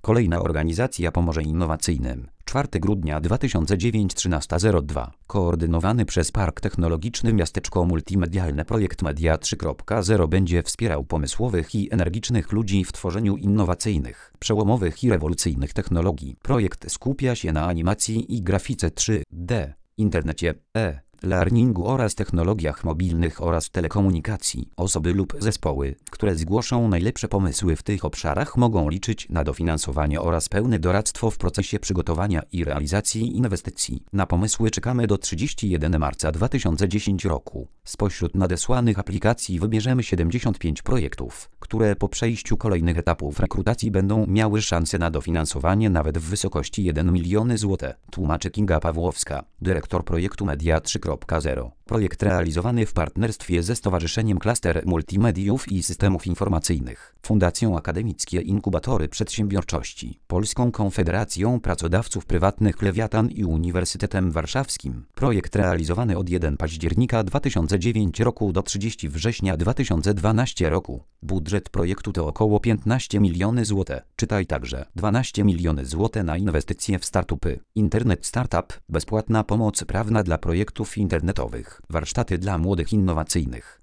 Kolejna organizacja pomoże innowacyjnym. 4 grudnia 2009 13:02. Koordynowany przez Park Technologiczny Miasteczko Multimedialne projekt Media 3.0 będzie wspierał pomysłowych i energicznych ludzi w tworzeniu innowacyjnych, przełomowych i rewolucyjnych technologii. Projekt skupia się na animacji i grafice 3D, internecie, e-learningu oraz technologiach mobilnych oraz telekomunikacji. Osoby lub zespoły, które zgłoszą najlepsze pomysły w tych obszarach, mogą liczyć na dofinansowanie oraz pełne doradztwo w procesie przygotowania i realizacji inwestycji. Na pomysły czekamy do 31 marca 2010 roku. Spośród nadesłanych aplikacji wybierzemy 75 projektów, które po przejściu kolejnych etapów rekrutacji będą miały szansę na dofinansowanie nawet w wysokości 1 milion zł. Tłumaczy Kinga Pawłowska, dyrektor projektu Media 3.0. Projekt realizowany w partnerstwie ze Stowarzyszeniem Klaster Multimediów i Systemów Informacyjnych, Fundacją Akademickie Inkubatory Przedsiębiorczości, Polską Konfederacją Pracodawców Prywatnych Lewiatan i Uniwersytetem Warszawskim. Projekt realizowany od 1 października 2009 roku do 30 września 2012 roku. Budżet projektu to około 15 miliony zł. Czytaj także 12 miliony zł na inwestycje w startupy. Internet Startup, bezpłatna pomoc prawna dla projektów internetowych, warsztaty dla młodych innowacyjnych,